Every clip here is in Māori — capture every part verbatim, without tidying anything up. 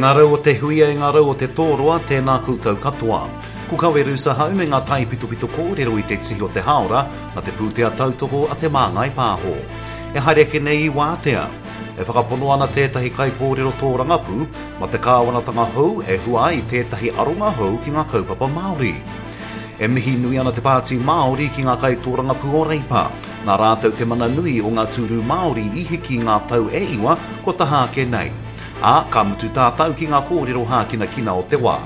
ngā rau o te huia e ngā rau o te tōroa, tēnā koutou katoa. Ko kaweru sa hau me ngā tai pito-pito kōrero i te tihi o te haora, na te pūtea tautoko a te māngai pāho. E haere ke nei i wātea. E whakapono ana tētahi kai kōrero tōrangapū, ma te kāwanatanga hou e hua i tētahi aronga hou ki ngā kaupapa Māori. E mihi nui ana te pāti Māori ki ngā kai tōrangapū o reipa. Nā rātou te mana nui o ngā tūru Māori i hiki ngā tau e iwa ko taha ke nei. A ka mutu tātau ki ngā kōrero hākina kina o te wā.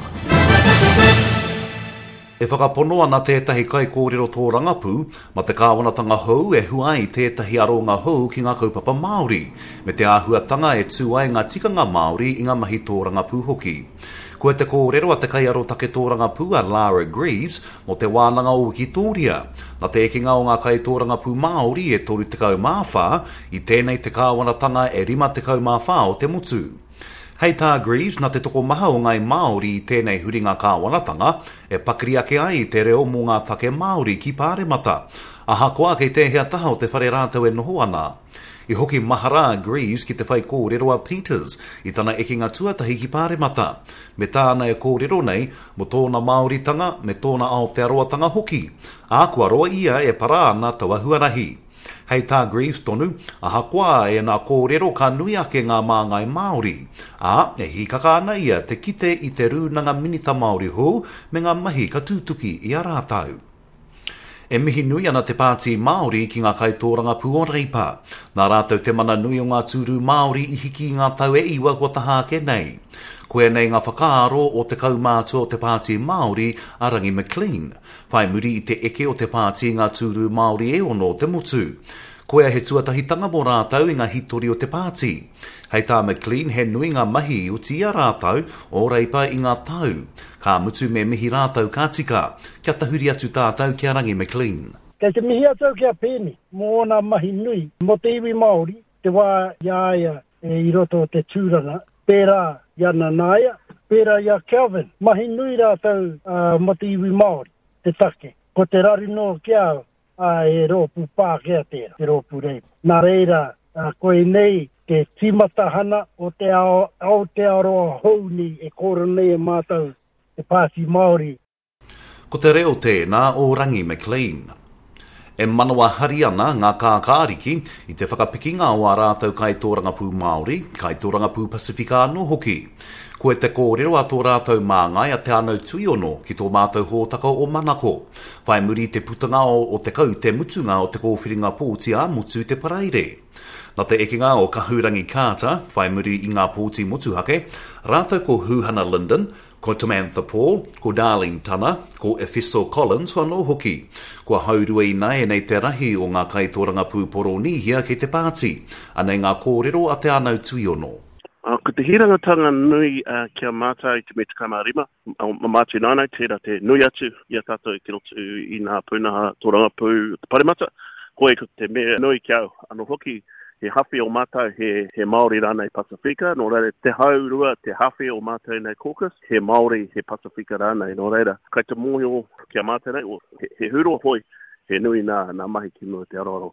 E whakapono ana tētahi kai kōrero tōrangapū, ma te kāwanatanga hou e hua i tētahi aronga hou ki ngā kaupapa Māori, me te āhuatanga e tūai ngā tikanga Māori i ngā mahi tōrangapū hoki. Ko te kōrero a te kai aro take tōrangapū a Lara Greaves mo te wānanga o Victoria, na te ekinga o ngā kai tōrangapū Māori e toru te kau māwhā, i tēnei te kāwanatanga e rima te kau māwhā o te mutu. Hei tā Greaves, na te toko maha o ngai Māori i tēnei huringa kāwanatanga, e pakiri ake ai te reo mō ngā take Māori ki Pāremata. Aha koa kei te hea taha o te whare rātau e noho ana. I hoki mahara Greaves ki te whai kōrero a Peters, i tana ekinga tuatahi ki Pāremata. Me tāna e kōrero nei, mo tōna Māoritanga, me tōna Aotearoatanga hoki. Ākua roa ia e para ana taua huarahi. Hei tā Greaves tonu, aha koa e nā kōrero ka nui ake ngā māngai Māori. A, e hikaka ana ia te kite i te rūnanga minita Māori hou, me ngā mahi ka tūtuki i a rātau. E mihi nui ana te pāti Māori ki ngā kai tōrangapū o reipa. Nā rātau te mana nui o ngā tūru Māori i hiki ngā tau e iwa ko taha ke nei. Koe nei ngā whakaaro o te kaumātua o te pāti Māori a Rangi McLean. Whai muri i te eke o te pāti ngā tūru Māori e ono te motu. Koe he tuatahitanga mō rātau i ngā hitori o te pāti. Hei tā McLean he nui ngā mahi o tia rātau o reipa i ngā tau. Ka mutu me mihi rātau ka tika. Kia tahuri atu tātau kia Rangi McLean. Kei te mihi atau kia pēni, mō ngā mahi nui. Mo te iwi Māori, te wā iaia e i roto o te tūranga. Pērā ia Nanaia, pērā ia Kelvin. Mahi nui rātau uh, mo te iwi Māori, te take. Ko te rari no kia uh, e rōpū pā kia tērā, te rōpū rei. Nā reira, uh, koe nei te timatahana o te ao, Aotearoa houni e kōra nei e mātau te pāti Māori. Ko te reo tēnā o Rangi McLean. E manawa hari ana ngā kākāriki i te whakapikinga o a rātau kai tōrangapū Māori, kai tōrangapū Pasifika anō hoki. Ko e te kōrero a tō rātau māngai a te anau tui ono ki tō mātau hōtaka o Manako. Whai muri te putanga o, o te kau te mutunga o te kōwhiringa pōti a mutu te paraire. Na te ekinga o Kahurangi Carter, whai muri i ngā pōti motuhake, rātau ko Huhana Linden, ko Tamantha Paul, ko Darlene Tana, ko Efeso Collins whanō hoki. Ko haurua i nei nei te rahi o ngā kai tōrangapū poronihia ki te pāti, anei ngā kōrero a te anau tui ono. Uh, ko te hirangatanga nui uh, kia mātai te me te kamarima, uh, mātai nānei tērā te nui atu, ia tātou i te rotu i ngā pūnaha tōrangapū te Pāremata, koe ko te mea nui kia au anō hoki, he hawhi o mātou he, he Māori rānei Pasifika, nō reira te haurua, te hawhi o mātou nei caucus, he Māori he Pasifika rānei, nō reira. Kai te mōhio kia mātou nei, o he, he huro hoi, he nui nā, nā mahi ki mua te aroaro.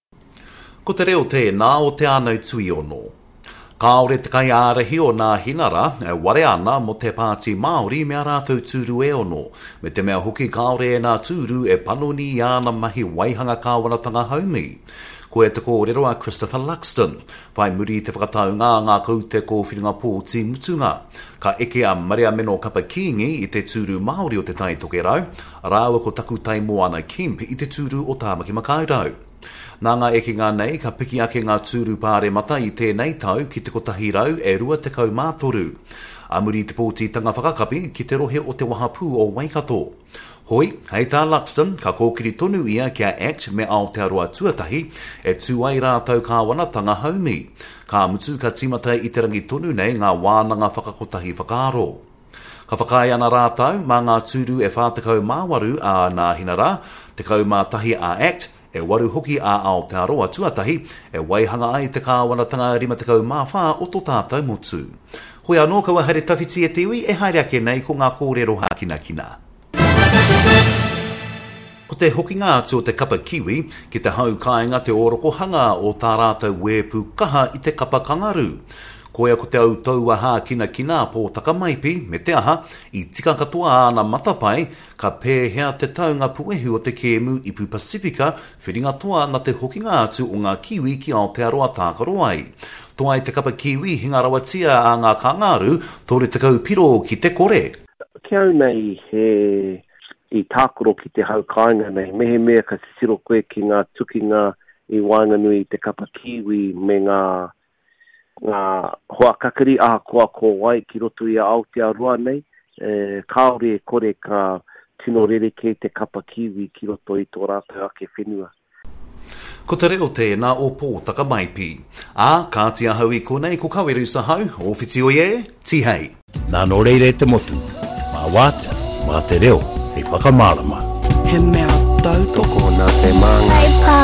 Ko te reo tēnā o te anau tui ono. Kāore te kai ārehi o nā hinara, e ware ana mo te pāti Māori mea rātou tūru e ono. Me te mea hoki kāore e nā tūru e panoni i ana mahi waihanga kāwanatanga haumi. Ko e te kōrero a Christopher Luxton, whai muri te whakataunga ngā kau te kōwhiringa pōti mutunga. Ka eke a Maria Meno Kapakingi i te tūru Māori o te tai toke rau, rāua ko taku tai Moana Kemp i te tūru o Tāmaki Makaurau. Nā ngā ekinga nei, ka piki ake ngā tūru Pāremata i tēnei tau ki te kotahi rau e rua te kau mātoru. A muri te pōtitanga whakakapi ki te rohe o te wahapū o Waikato. Hoi, hei tā Luxton, ka kōkiri tonu ia kia Act me Aotearoa tuatahi e tūai rātau kāwanatanga haumi. Ka mutu ka timata i te rangi tonu nei ngā wānanga whakakotahi whakaaro. Ka whakai ana rātau mā ngā tūru e whātakau māwaru a nā hinara, te kaumātahi a Act, e waru hoki a Aotearoa tuatahi, e waihanga ai te kāwanatanga rima te kau māwhā o tō tātou motu. Hoi anō kaua haere tawhiti e te iwi e haere ake nei ko ngā kōrero hākina kina. Ko te hokinga atu o te kapa kiwi, ki te hau kāinga te orokohanga o tā rātou wēpū kaha i te kapa kangaru. Koea ko te au taua hā kina kina pō takamaipi, me te aha, i tika katoa ana matapai, ka pēhea te taunga puehu o te kēmu Ipu Pasifika, whiringa toa na te hokinga atu o ngā kiwi ki Aotearoa Tākaroai. Toa i te kapa kiwi hinga rawatia a ngā kāngaru, tōre te kau piro ki te kore. Kia au nei he i tākoro ki te haukainga nei, mehe mea ka sisiro koe ki ngā tukinga i Wainganui te kapa kiwi me ngā ngā hoa kakari a koa ko wai ki roto i a Aotearoa nei, e, kaore e kore ka tino rereke te kapa kiwi ki roto i tō rātou ake whenua. Ko te reo tēnā o pō takamaipi. A, kātia hau i konei ko kaweru sa hau, o whiti o ie, ti hei. Nā no reire te motu, mā wāta, mā te reo, hei whakamārama. He mea tau toko nā te māngai.